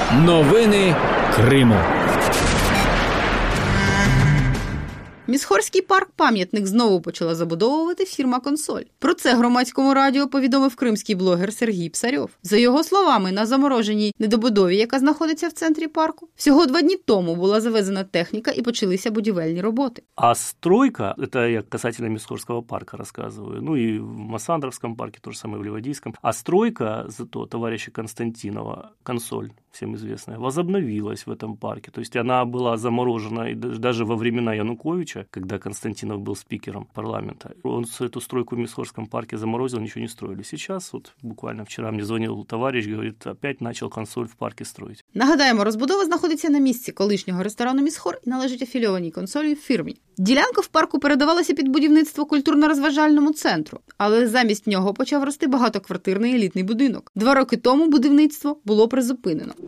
Новини Криму. Місхорський парк-пам'ятник знову почала забудовувати фірма «Консоль». Про це Громадському радіо повідомив кримський блогер Сергій Псарьов. За його словами, на замороженій недобудові, яка знаходиться в центрі парку, всього 2 дні тому була завезена техніка і почалися будівельні роботи. А стройка, это я касательно Мисхорского парка рассказываю, ну и в Массандровском парке, то же самое в Ливадийском, а стройка зато товарища Константинова, «Консоль», всем известная, возобновилась в этом парке. То есть она была заморожена и даже во времена Януковича, когда Константинов был спикером парламента. Он эту стройку в Мисхорском парке заморозил, ничего не строили. Сейчас, вот буквально вчера мне звонил товарищ, говорит, опять начал «Консоль» в парке строить. Нагадаємо, розбудова знаходиться на місці колишнього ресторану «Місхор» і належить афілійованій «Консолі» фірмі. Ділянка в парку передавалася під будівництво культурно-розважальному центру, але замість нього почав рости багатоквартирний елітний будинок. 2 роки тому будівництво було призупинено.